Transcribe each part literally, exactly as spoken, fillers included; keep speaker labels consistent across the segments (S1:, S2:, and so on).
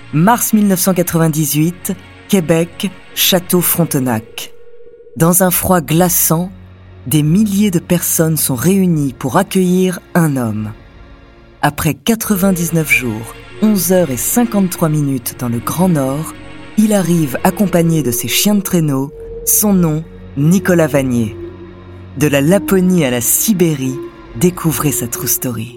S1: mars mille neuf cent quatre-vingt-dix-huit, Québec, Château Frontenac. Dans un froid glaçant, des milliers de personnes sont réunies pour accueillir un homme. Après quatre-vingt-dix-neuf jours, onze heures cinquante-trois minutes dans le Grand Nord, il arrive accompagné de ses chiens de traîneau, son nom, Nicolas Vanier. De la Laponie à la Sibérie, découvrez sa true story.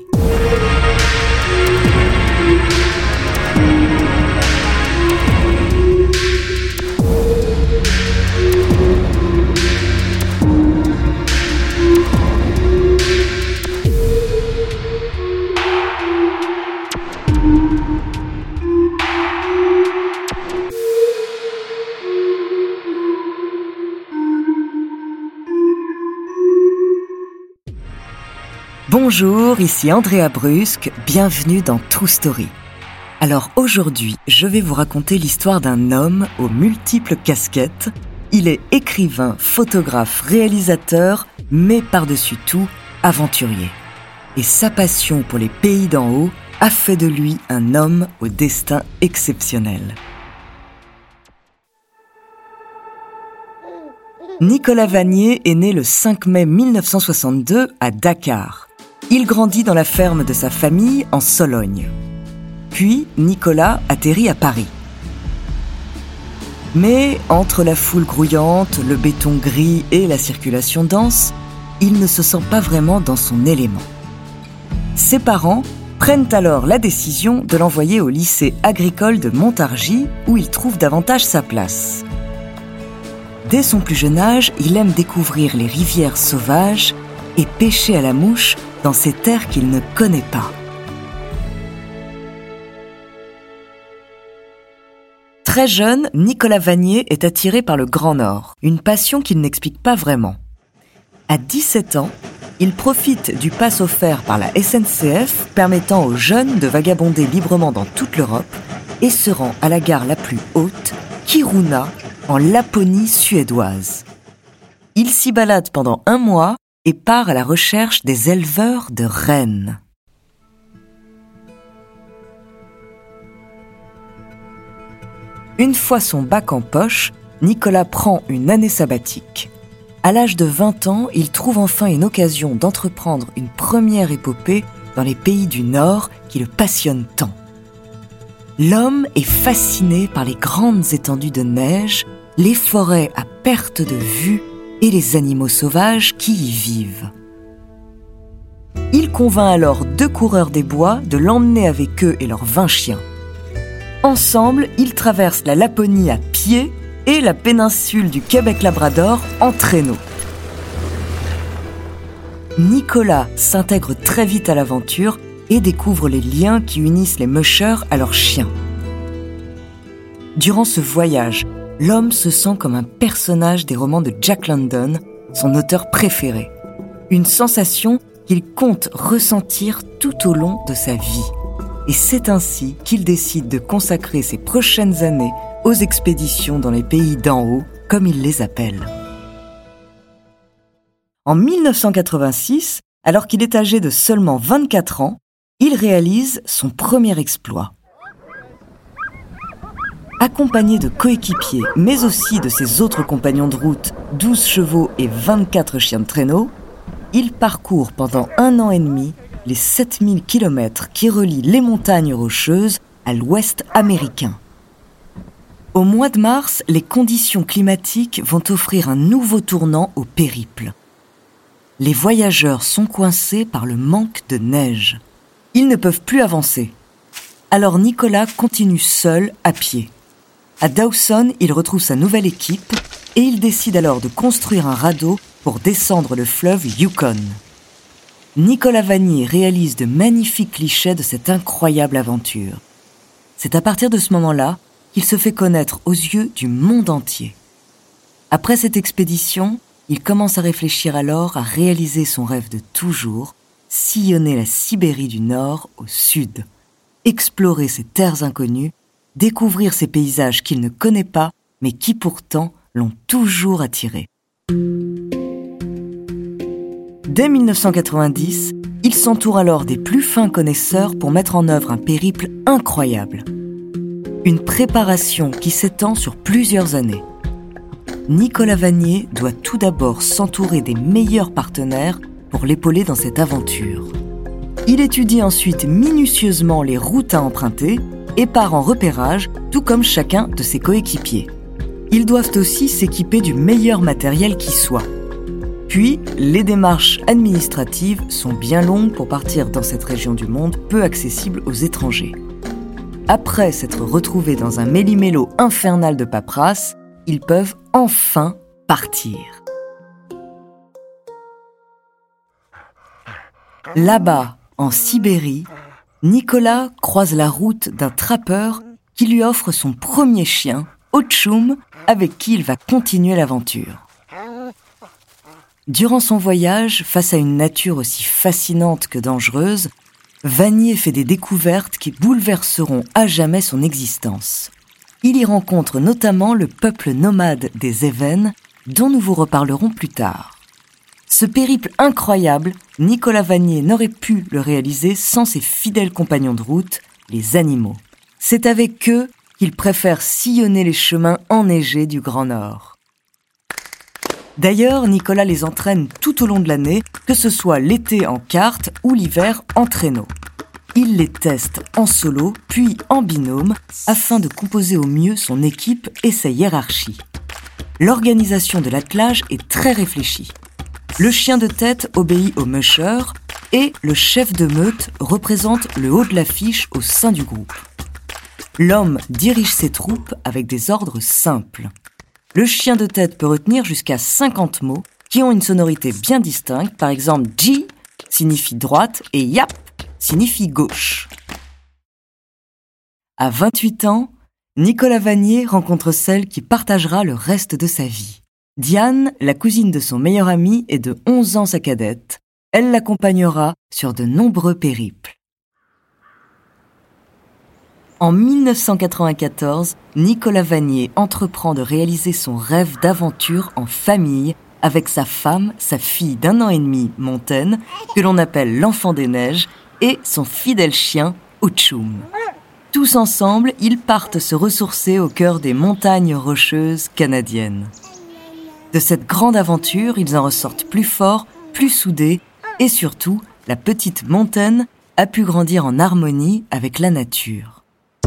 S1: Bonjour, ici Andrea Brusque, bienvenue dans True Story. Alors aujourd'hui, je vais vous raconter l'histoire d'un homme aux multiples casquettes. Il est écrivain, photographe, réalisateur, mais par-dessus tout, aventurier. Et sa passion pour les pays d'en haut a fait de lui un homme au destin exceptionnel. Nicolas Vanier est né le cinq mai mille neuf cent soixante-deux à Dakar. Il grandit dans la ferme de sa famille en Sologne. Puis, Nicolas atterrit à Paris. Mais entre la foule grouillante, le béton gris et la circulation dense, il ne se sent pas vraiment dans son élément. Ses parents prennent alors la décision de l'envoyer au lycée agricole de Montargis, où il trouve davantage sa place. Dès son plus jeune âge, il aime découvrir les rivières sauvages et pêcher à la mouche dans ces terres qu'il ne connaît pas. Très jeune, Nicolas Vanier est attiré par le Grand Nord, une passion qu'il n'explique pas vraiment. À dix-sept ans, il profite du pass offert par la S N C F permettant aux jeunes de vagabonder librement dans toute l'Europe et se rend à la gare la plus haute, Kiruna, en Laponie suédoise. Il s'y balade pendant un mois et part à la recherche des éleveurs de rennes. Une fois son bac en poche, Nicolas prend une année sabbatique. À l'âge de vingt ans, il trouve enfin une occasion d'entreprendre une première épopée dans les pays du Nord qui le passionnent tant. L'homme est fasciné par les grandes étendues de neige, les forêts à perte de vue et les animaux sauvages qui y vivent. Il convainc alors deux coureurs des bois de l'emmener avec eux et leurs vingt chiens. Ensemble, ils traversent la Laponie à pied et la péninsule du Québec-Labrador en traîneau. Nicolas s'intègre très vite à l'aventure et découvre les liens qui unissent les mushers à leurs chiens. Durant ce voyage, l'homme se sent comme un personnage des romans de Jack London, son auteur préféré. Une sensation qu'il compte ressentir tout au long de sa vie. Et c'est ainsi qu'il décide de consacrer ses prochaines années aux expéditions dans les pays d'en haut, comme il les appelle. En mille neuf cent quatre-vingt-six, alors qu'il est âgé de seulement vingt-quatre ans, il réalise son premier exploit. Accompagné de coéquipiers, mais aussi de ses autres compagnons de route, douze chevaux et vingt-quatre chiens de traîneau, il parcourt pendant un an et demi les sept mille kilomètres qui relient les montagnes rocheuses à l'ouest américain. Au mois de mars, les conditions climatiques vont offrir un nouveau tournant au périple. Les voyageurs sont coincés par le manque de neige. Ils ne peuvent plus avancer. Alors Nicolas continue seul à pied. À Dawson, il retrouve sa nouvelle équipe et il décide alors de construire un radeau pour descendre le fleuve Yukon. Nicolas Vanier réalise de magnifiques clichés de cette incroyable aventure. C'est à partir de ce moment-là qu'il se fait connaître aux yeux du monde entier. Après cette expédition, il commence à réfléchir alors à réaliser son rêve de toujours, sillonner la Sibérie du Nord au sud, explorer ces terres inconnues, découvrir ces paysages qu'il ne connaît pas, mais qui pourtant l'ont toujours attiré. Dès mille neuf cent quatre-vingt-dix, il s'entoure alors des plus fins connaisseurs pour mettre en œuvre un périple incroyable. Une préparation qui s'étend sur plusieurs années. Nicolas Vanier doit tout d'abord s'entourer des meilleurs partenaires pour l'épauler dans cette aventure. Il étudie ensuite minutieusement les routes à emprunter et part en repérage, tout comme chacun de ses coéquipiers. Ils doivent aussi s'équiper du meilleur matériel qui soit. Puis, les démarches administratives sont bien longues pour partir dans cette région du monde peu accessible aux étrangers. Après s'être retrouvés dans un méli-mélo infernal de paperasse, ils peuvent enfin partir. Là-bas, en Sibérie, Nicolas croise la route d'un trappeur qui lui offre son premier chien, Otchoum, avec qui il va continuer l'aventure. Durant son voyage, face à une nature aussi fascinante que dangereuse, Vanier fait des découvertes qui bouleverseront à jamais son existence. Il y rencontre notamment le peuple nomade des Évènes, dont nous vous reparlerons plus tard. Ce périple incroyable, Nicolas Vanier n'aurait pu le réaliser sans ses fidèles compagnons de route, les animaux. C'est avec eux qu'il préfère sillonner les chemins enneigés du Grand Nord. D'ailleurs, Nicolas les entraîne tout au long de l'année, que ce soit l'été en kart ou l'hiver en traîneau. Il les teste en solo, puis en binôme, afin de composer au mieux son équipe et sa hiérarchie. L'organisation de l'attelage est très réfléchie. Le chien de tête obéit au musher et le chef de meute représente le haut de l'affiche au sein du groupe. L'homme dirige ses troupes avec des ordres simples. Le chien de tête peut retenir jusqu'à cinquante mots qui ont une sonorité bien distincte. Par exemple, G signifie droite et Yap signifie gauche. À vingt-huit ans, Nicolas Vanier rencontre celle qui partagera le reste de sa vie. Diane, la cousine de son meilleur ami, est de onze ans sa cadette. Elle l'accompagnera sur de nombreux périples. En dix-neuf cent quatre-vingt-quatorze, Nicolas Vanier entreprend de réaliser son rêve d'aventure en famille avec sa femme, sa fille d'un an et demi, Montaigne, que l'on appelle l'enfant des neiges, et son fidèle chien, Otchoum. Tous ensemble, ils partent se ressourcer au cœur des montagnes rocheuses canadiennes. De cette grande aventure, ils en ressortent plus forts, plus soudés, et surtout, la petite Montaigne a pu grandir en harmonie avec la nature.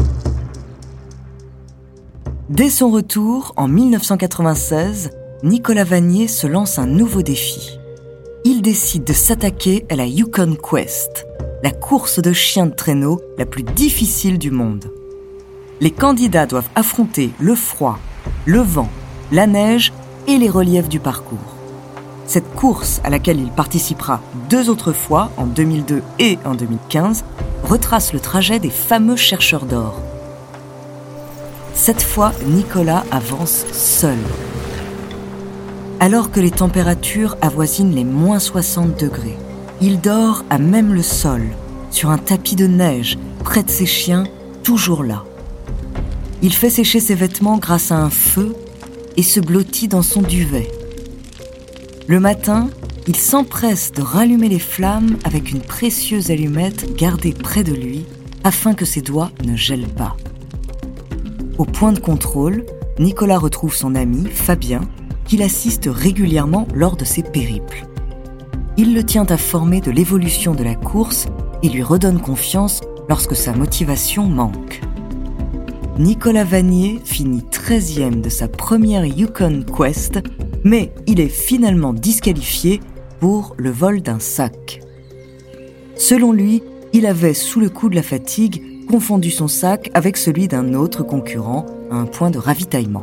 S1: Dès son retour, en dix-neuf cent quatre-vingt-seize, Nicolas Vanier se lance un nouveau défi. Il décide de s'attaquer à la Yukon Quest, la course de chiens de traîneau la plus difficile du monde. Les candidats doivent affronter le froid, le vent, la neige et les reliefs du parcours. Cette course, à laquelle il participera deux autres fois, en deux mille deux et en deux mille quinze, retrace le trajet des fameux chercheurs d'or. Cette fois, Nicolas avance seul. Alors que les températures avoisinent les moins soixante degrés, il dort à même le sol, sur un tapis de neige, près de ses chiens, toujours là. Il fait sécher ses vêtements grâce à un feu et se blottit dans son duvet. Le matin, il s'empresse de rallumer les flammes avec une précieuse allumette gardée près de lui afin que ses doigts ne gèlent pas. Au point de contrôle, Nicolas retrouve son ami, Fabien, qui l'assiste régulièrement lors de ses périples. Il le tient informé de l'évolution de la course et lui redonne confiance lorsque sa motivation manque. Nicolas Vanier finit treizième de sa première Yukon Quest, mais il est finalement disqualifié pour le vol d'un sac. Selon lui, il avait, sous le coup de la fatigue, confondu son sac avec celui d'un autre concurrent à un point de ravitaillement.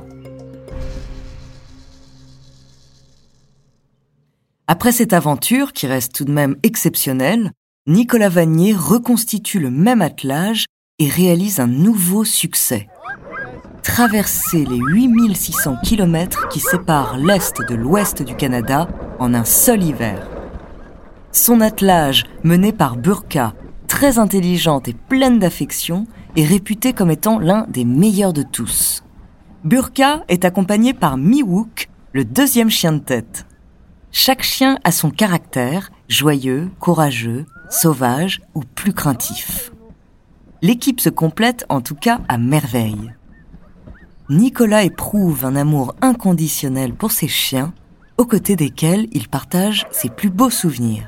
S1: Après cette aventure, qui reste tout de même exceptionnelle, Nicolas Vanier reconstitue le même attelage et réalise un nouveau succès. Traverser les huit mille six cents kilomètres qui séparent l'Est de l'Ouest du Canada en un seul hiver. Son attelage, mené par Burka, très intelligente et pleine d'affection, est réputé comme étant l'un des meilleurs de tous. Burka est accompagné par Miwook, le deuxième chien de tête. Chaque chien a son caractère, joyeux, courageux, sauvage ou plus craintif. l'équipe se complète en tout cas à merveille. Nicolas éprouve un amour inconditionnel pour ses chiens, aux côtés desquels il partage ses plus beaux souvenirs.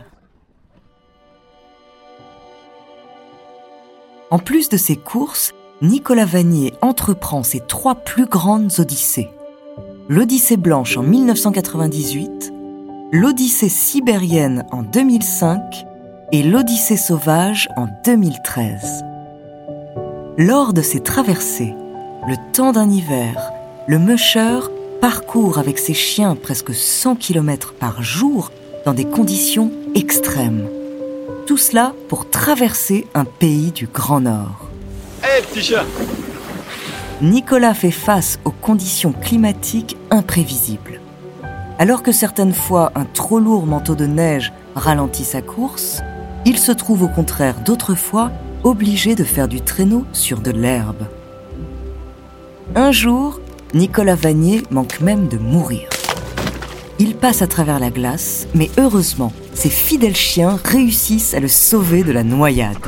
S1: En plus de ses courses, Nicolas Vanier entreprend ses trois plus grandes odyssées. L'Odyssée blanche en dix-neuf cent quatre-vingt-dix-huit, l'Odyssée sibérienne en deux mille cinq et l'Odyssée sauvage en deux mille treize. Lors de ces traversées, le temps d'un hiver, le musher parcourt avec ses chiens presque cent kilomètres par jour dans des conditions extrêmes. Tout cela pour traverser un pays du Grand Nord.
S2: Hé, hey, petit chat!
S1: Nicolas fait face aux conditions climatiques imprévisibles. Alors que certaines fois un trop lourd manteau de neige ralentit sa course, il se trouve au contraire d'autres fois obligé de faire du traîneau sur de l'herbe. Un jour, Nicolas Vanier manque même de mourir. Il passe à travers la glace, mais heureusement, ses fidèles chiens réussissent à le sauver de la noyade.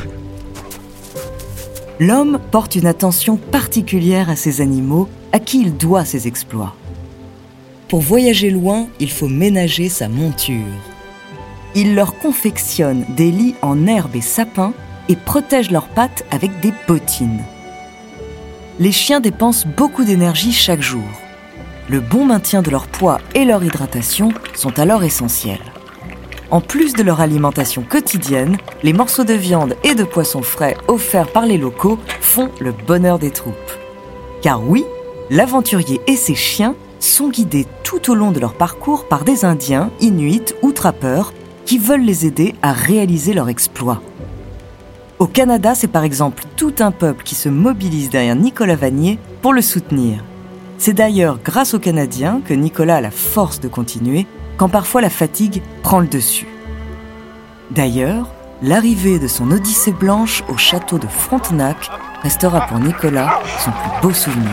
S1: L'homme porte une attention particulière à ces animaux à qui il doit ses exploits. Pour voyager loin, il faut ménager sa monture. Il leur confectionne des lits en herbe et sapin et protège leurs pattes avec des bottines. Les chiens dépensent beaucoup d'énergie chaque jour. Le bon maintien de leur poids et leur hydratation sont alors essentiels. En plus de leur alimentation quotidienne, les morceaux de viande et de poisson frais offerts par les locaux font le bonheur des troupes. Car oui, l'aventurier et ses chiens sont guidés tout au long de leur parcours par des Indiens, Inuits ou trappeurs qui veulent les aider à réaliser leur exploit. Au Canada, c'est par exemple tout un peuple qui se mobilise derrière Nicolas Vanier pour le soutenir. C'est d'ailleurs grâce aux Canadiens que Nicolas a la force de continuer quand parfois la fatigue prend le dessus. D'ailleurs, l'arrivée de son Odyssée blanche au château de Frontenac restera pour Nicolas son plus beau souvenir.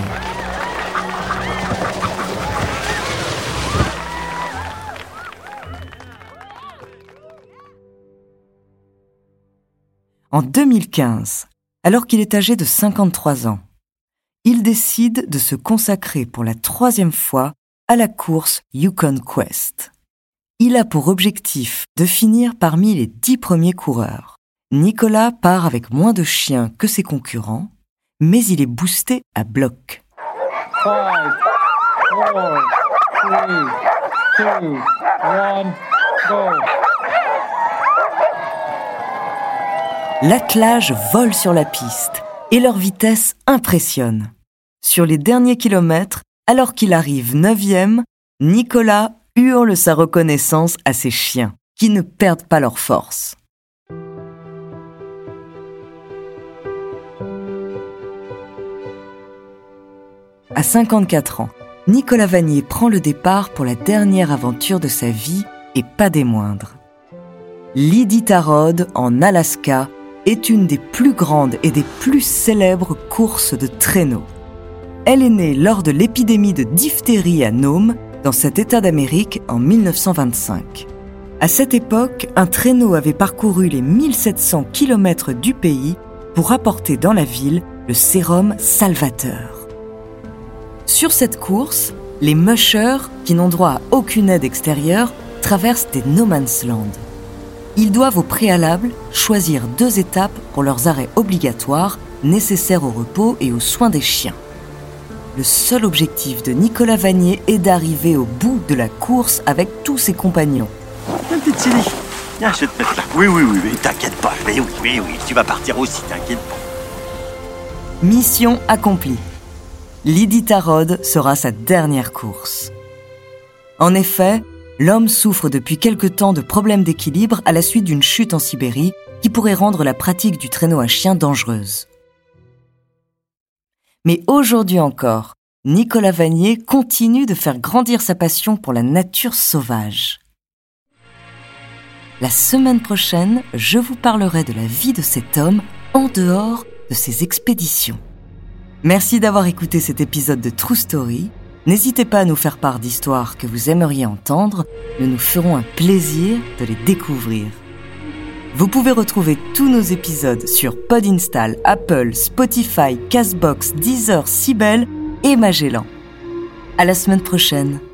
S1: En deux mille quinze, alors qu'il est âgé de cinquante-trois ans, il décide de se consacrer pour la troisième fois à la course Yukon Quest. Il a pour objectif de finir parmi les dix premiers coureurs. Nicolas part avec moins de chiens que ses concurrents, mais il est boosté à bloc.
S3: five, four, three, two, one, go.
S1: L'attelage vole sur la piste et leur vitesse impressionne. Sur les derniers kilomètres, alors qu'il arrive neuvième, Nicolas hurle sa reconnaissance à ses chiens, qui ne perdent pas leur force. À cinquante-quatre ans, Nicolas Vanier prend le départ pour la dernière aventure de sa vie et pas des moindres. L'Iditarod en Alaska est une des plus grandes et des plus célèbres courses de traîneau. Elle est née lors de l'épidémie de diphtérie à Nome, dans cet État d'Amérique, en dix-neuf cent vingt-cinq. À cette époque, un traîneau avait parcouru les mille sept cents kilomètres du pays pour apporter dans la ville le sérum salvateur. Sur cette course, les mushers, qui n'ont droit à aucune aide extérieure, traversent des no man's land. Ils doivent au préalable choisir deux étapes pour leurs arrêts obligatoires, nécessaires au repos et aux soins des chiens. Le seul objectif de Nicolas Vanier est d'arriver au bout de la course avec tous ses compagnons.
S4: Ma petite Célie, viens, je vais te mettre là. Oui, oui, oui, oui, t'inquiète pas. Mais oui, oui, oui, tu vas partir aussi, t'inquiète pas.
S1: Mission accomplie. L'Iditarod sera sa dernière course. En effet, l'homme souffre depuis quelque temps de problèmes d'équilibre à la suite d'une chute en Sibérie qui pourrait rendre la pratique du traîneau à chien dangereuse. Mais aujourd'hui encore, Nicolas Vanier continue de faire grandir sa passion pour la nature sauvage. La semaine prochaine, je vous parlerai de la vie de cet homme en dehors de ses expéditions. Merci d'avoir écouté cet épisode de True Story. N'hésitez pas à nous faire part d'histoires que vous aimeriez entendre. Nous nous ferons un plaisir de les découvrir. Vous pouvez retrouver tous nos épisodes sur Podinstall, Apple, Spotify, Castbox, Deezer, Sibel et Magellan. À la semaine prochaine.